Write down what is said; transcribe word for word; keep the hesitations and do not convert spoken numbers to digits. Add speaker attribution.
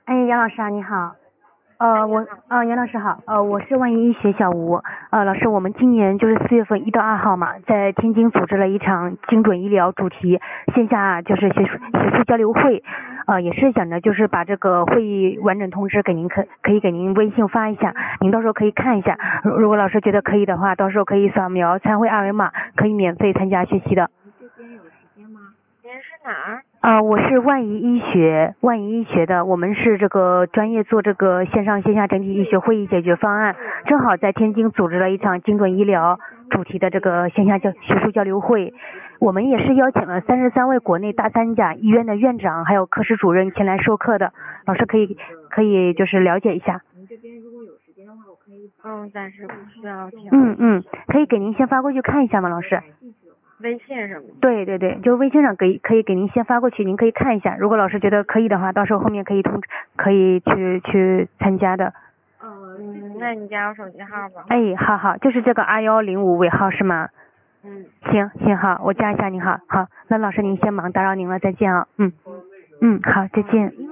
Speaker 1: 哎，杨老师啊，你好。呃，我呃，杨老师好。呃，我是万一医学小吴。呃，老师，我们今年就是四月份一到二号嘛，在天津组织了一场精准医疗主题线下就是学术学术交流会。呃，也是想着就是把这个会议完整通知给您，可可以给您微信发一下，您到时候可以看一下。如如果老师觉得可以的话，到时候可以扫描参会二维码，可以免费参加学习的。
Speaker 2: 您是哪儿？
Speaker 1: 呃，我是万怡医学，万怡医学的，我们是这个专业做这个线上线下整体医学会议解决方案，正好在天津组织了一场精准医疗主题的这个线下交学术交流会，我们也是邀请了三十三位国内大三甲医院的院长还有科室主任前来授课的，老师可以可以就是了解一下。
Speaker 2: 嗯，暂时不需要听。
Speaker 1: 嗯嗯，可以给您先发过去看一下吗，老师？
Speaker 2: 微信什么的。
Speaker 1: 对对对，就微信上可以可以给您先发过去，您可以看一下。如果老师觉得可以的话，到时候后面可以通知，可以去去参加的。
Speaker 2: 嗯，那你加我手机号吧。
Speaker 1: 哎，好好，就是这个二幺零五尾号是吗？
Speaker 2: 嗯。
Speaker 1: 行行好，我加一下您好，好，那老师您先忙，打扰您了，再见啊，嗯嗯，好，再见。